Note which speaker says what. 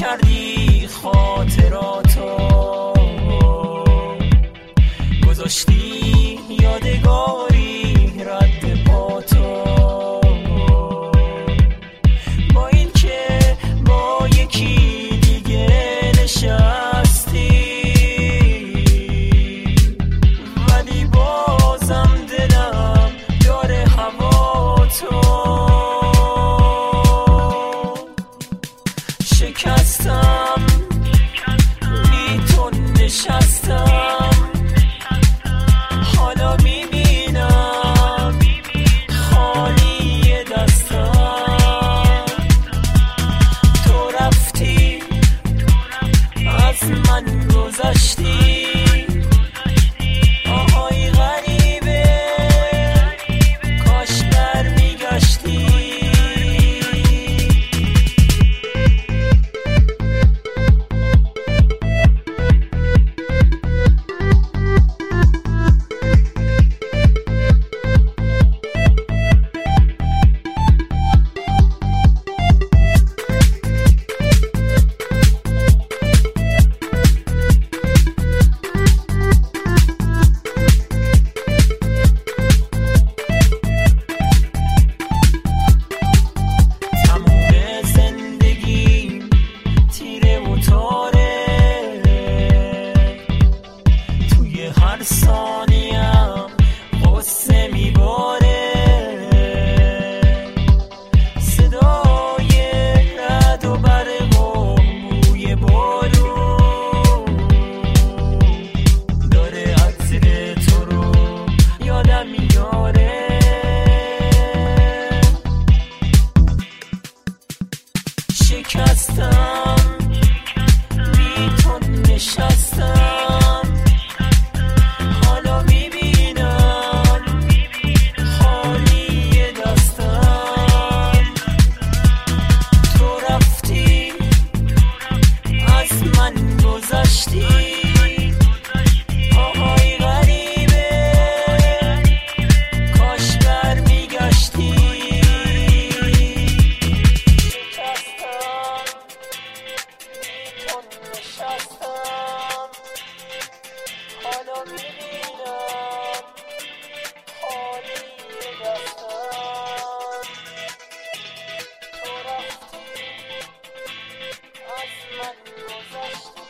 Speaker 1: کردی خاطراتو، گذاشتی یادگاری رد پاتو، با این که با یکی دیگه نشستی، ولی بازم دلم داره هوا تو. شکستم بی تو نشستم، حالا میبینم خالی دستم. تو رفتی از من گذشتی، آهای غریبه کاش برمیگشتی. هر ثانیم قصه میباره، صدای رعد و برق و بوی بارون داره عطر تو رو یادم میاره. شکستم بی تو نشستم، گذشتی آهای غریبه کاش برمیگشتی. شکستم بی تو نشستم، حالا میبینم خالی دستم. تو رفتی از من گذشتی.